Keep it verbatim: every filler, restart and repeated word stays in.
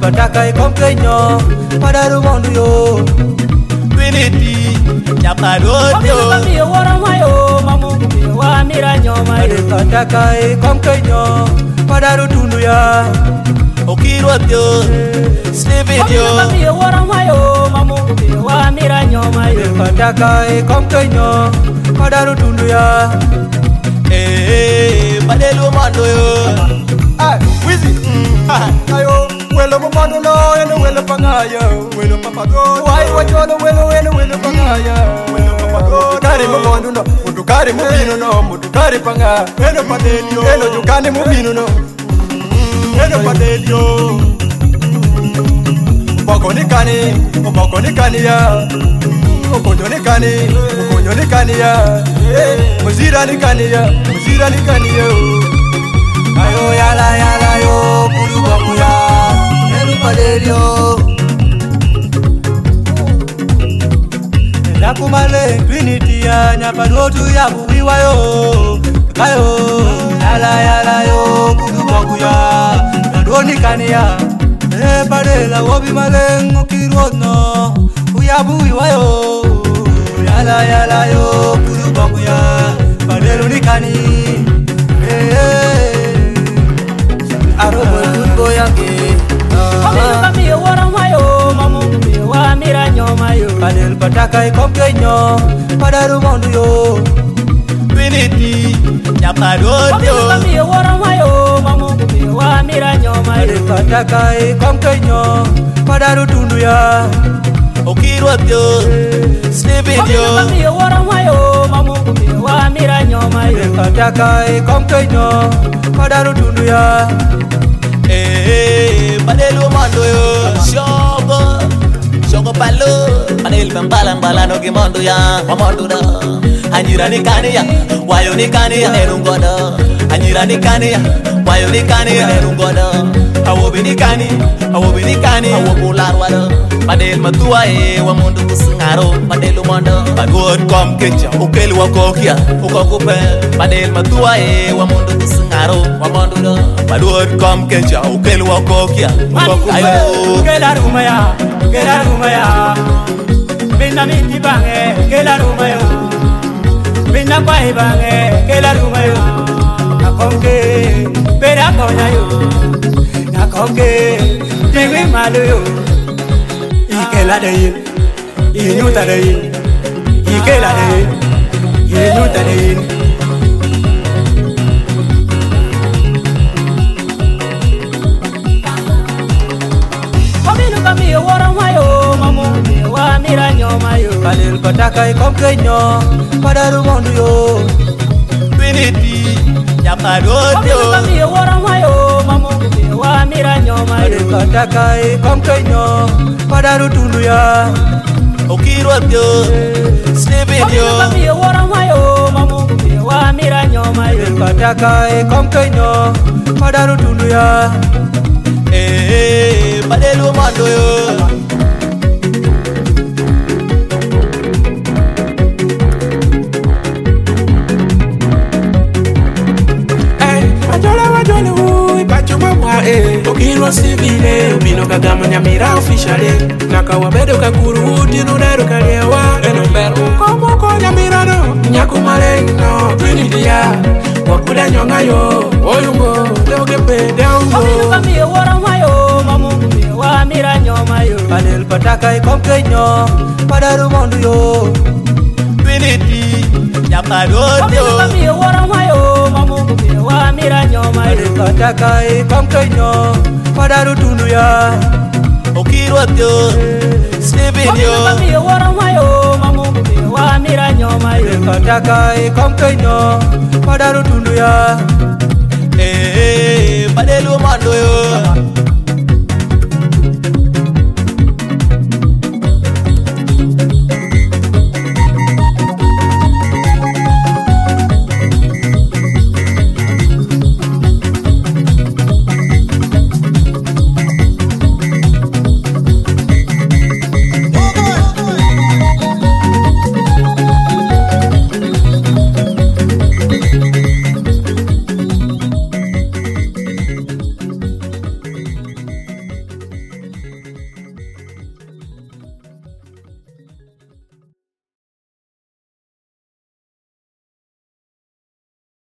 pataka e komkenyo padaru mondu yo Trinity Nyapadodio Kami wara mayo mamu wa mira nyoma Padel pataka e komkenyo padaru tundu ya Okirwatyo Sleepinyo Kami wara mayo mamu wa mira nyoma Padel pataka e komkenyo padaru tundu ya Eh, Padelu Mondo yo Ay, Wizzy Ayo, welo momondo no, eno welo pangaya Welo papago Wai wachono welo, eno welo pangaya Welo papago Kari momondo no, mutu kari mubino no Mutu kari panga, eno padelio Eno jukani mubino no Eno padelio Mboko ni kani, mboko ni kani ya Okonyo ni kani, okonyo ni kani ya Muzira ni kani ya, muzira ni kani ya Ayo yala yala yo, puru bongo ya Enu padelio Nakumale, Trinity ya Nyapadotu ya buwiwa yo Kayo, yala yala yo, puru bongo ya Nadoni kani ya E padela wobi malengo kirono Uyabuwiwa yo Yala yala yo, puru bongo ya Padelu ni kani Arobo tungo yange Kami wara mayo mamu wa mira nyoma yo Padel pataka e komkenyo padaru mondu yo Trinity Nyapadodio Kami wara mayo mamu wa mira nyoma yo Padel pataka e komkenyo padaru tundu ya Okirwatyo Sleepinyo Kami wara mayo mamu wa mira nyoma yo Padel pataka e komkenyo padaru tundu ya Eh, Padelu Mondo yo Shogo Shogo palo Padel bambala mbala no gimondo ya Wamondo da Anyira ni kani ya Wayo ni kani ya Erungoda Anyira ni kani ya Wayo ni kani ya Erungoda Awobi ni kani Awobi ni kani Awobular wada Padel matua e Wamondo kusingaro Padelu Mondo Padwod kom kecha Ukeli wakokia Ukokupe Padel matua e Wamondo kusingaro Wamondo da Padwod kom kecha Ukeli wakokia Ukokupe Ayo Kela rumaya Kela rumaya Bina miti bange Kela rumaya Bina kwai bange Kela rumaya Nakonge Bera konya yo Nakonge Dewi malu yo Ikela de yin Inyuta de yin Ikela de yin Inyuta de yin Kami wara mayo mamu wa mira nyoma yo Padel pataka e komkenyo padaru mondu yo Trinity Nyapadodio Kami wara mayo mamu wa mira nyoma yo Padel pataka e komkenyo padaru tundu ya Okirwatyo Sleepinyo Kami wara mayo mamu wa mira nyoma yo Padel pataka e komkenyo padaru tundu ya Eh, Padelu Mondo yo Wajole wajole ui pachuma mwa e Okirwa sivile ubino kagama nyamira officiale Naka wabedo kakuru uti nudero kaliewa Eno beru komoko nyamira no Nyaku maleno Trinity ya Wakula nyonga yo Oyungo Leoge pede ungo Kami wara mayo mamu wa mira nyoma yo Padel pataka e komkenyo padaru mondu yo Trinity Nyapadodio Kami wara mayo mamu wa mira nyoma yo Padel pataka e komkenyo padaru tundu ya Okirwatyo Sleepinyo Kami wara mayo mamu wa mira nyoma yo Padel pataka e komkenyo padaru tundu ya Eh, Padelu Mondo yo